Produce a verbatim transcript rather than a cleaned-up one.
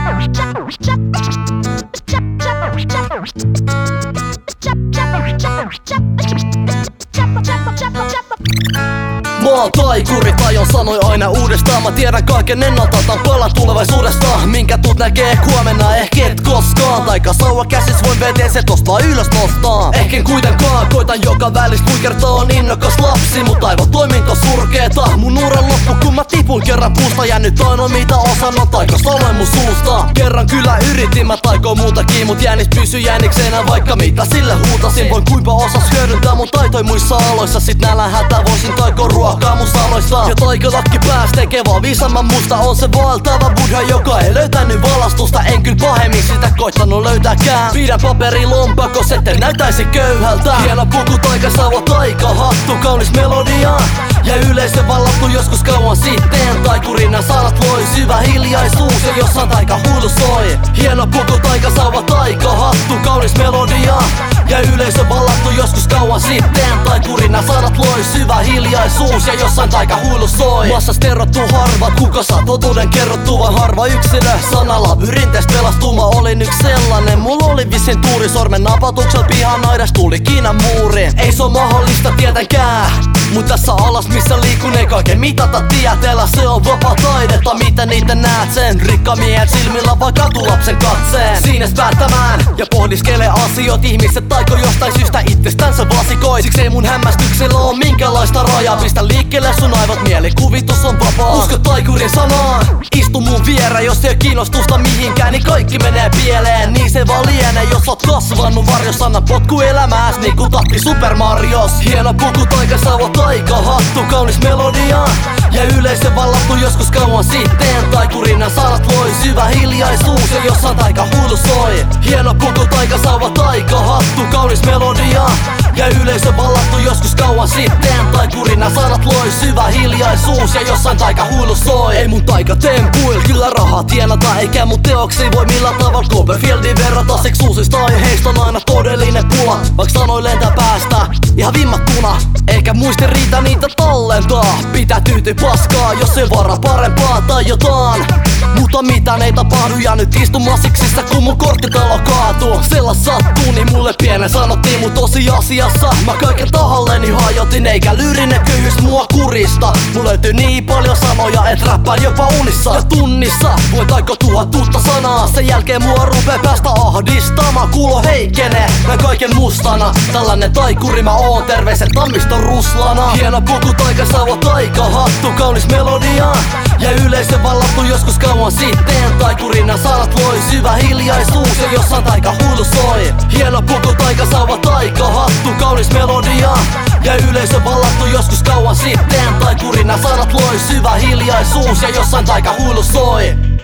Mä oon taikuri, tajon sanoi aina uudestaan. Mä tiedän kaiken ennalta, otan palan tulevaisuudesta. Minkä tuut näkee huomenna, ehkä et koskaan. Taika sauva käsis, voin veteen se tosta vaan ylös nostaa. Ehkä kuitenkaan, koitan joka välistä luikertaa. On innokas lapsi, mut aivan toiminto surkeeta. Mun uran loppu kun mä tipun kerran puusta. Ja nyt ainoa mitä osan on taika sanoin mun suusta. Kerran kyllä yritin, mä taikoo muutakin. Mut jäänis pysy jääniksenä vaikka mitä sille huutasin. Voin kuinka osas hyödyntää mun taitoi muissa aloissa. Sit nälän hätä voisin taikoo ruokaa mun sanoissa. Ja taikalakki pääs tekee vaan viisamman musta. On se vaeltava buddha, joka ei löytänyt valastusta. En kyllä pahemmin sitä koittanut löytääkään. Pidän paperi lompakos, ettei näytäisi köyhältä. Hieno puku, taikasauva, taikahattu, kaunis melodia. Ja yleisö vallattu joskus kauan sitten. Taikurinnan sanat loi syvä hiljaisuus. Ja jossain taika huilu soi. Hieno puku, taikasauva, taikahattu, kaunis melodia. Ja yleisö vallattu joskus kauan sitten. Taikurinnan sanat loi syvä hiljaisuus. Ja jossain taika huilu soi. Massas terrottu harvat, kuka saa totuuden kerrottuvan. Harva yksilö, sanalabyrinteistä pelastuu. Mä olin yksi sellainen, mulla oli visin tuuri. Sormen napatuksel pihan aidas tuli Kiinan muuriin. Ei se oo mahdollista tietenkään, mut tässä alas missä liikun ei kaiken mitata tieteellä. Se on vapaa taidetta, mitä niitä näet sen. Rikkamiehet silmillä vai katulapsen katseen. Siinä päättämään ja pohdiskele asiot. Ihmiset taiko jostain syystä itsestänsä vasikoit. Siksi ei mun hämmästyksellä oo minkälaista rajaa. Pistä liikkeelle sun aivot, mielikuvitus on vapaa. Usko taikurin sanaan, istu mun vierä. Jos ei oo kiinnostusta mihinkään, niin kaikki menee pieleen. Niin se vaan lienee, jos oot kasvanut varjossa. Anna potku elämääs niinku tahti Super Marios. Hieno puku, taikasauva, taikahattu, kaunis melodia. Ja yleisö vallattu joskus kauan sitten. Taikurinnan sanat loi syvä hiljaisuus. Ja jossain taika huilu soi. Hieno puku, taikasauva, taikahattu, kaunis melodia. Ja yleisö vallattu joskus kauan sitten. Taikurinnan sanat loi syvä hiljaisuus. Ja jossain taika huilu soi. Ei mun taika tempuil, kyllä rahaa tienata. Eikä mun teoksi voi millään tavalla Cloverfieldin verrata. Seksuusista aiheista on aina todellinen pula. Vaik sanoi lentää päästä ihan vimmattuna. Eikä muisti riitä niitä tallentaa. Pitää tyytyä paskaa, jos ei vara parempaa tai jotain. Mutta mitään ei tapahdu ja nyt istun masiksissa kun mun korttitalo kaatuu. Sellas sattuu niin mulle pienen sanottiin, mut tosiasiassa mä kaiken tahalleni hajotin. Eikä lyyrinen köyhyys mua kurista. Mulla löytyy niin paljon sanoja, et räppään jopa unissa. Ja tunnissa voin taiko tuhat uutta sanaa. Sen jälkeen mua rupee päästä ahdistamaan. Kuulo heikenee, mä kaiken mustana. Tällainen taikuri mä oon, terveiset Tammiston Ruslana. Hieno puku, taikasauva, taikahattu, kaunis melodia. Ja yleisö vallattu joskus kauan sitten. Taikurinnan sanat loi syvä hiljaisuus. Ja jossain taika huilu soi. Hieno puku, taikasauva, taikahattu, kaunis melodia. Ja yleisö vallattu joskus kauan sitten. Taikurinnan sanat loi syvä hiljaisuus. Ja jossain taika huilu soi.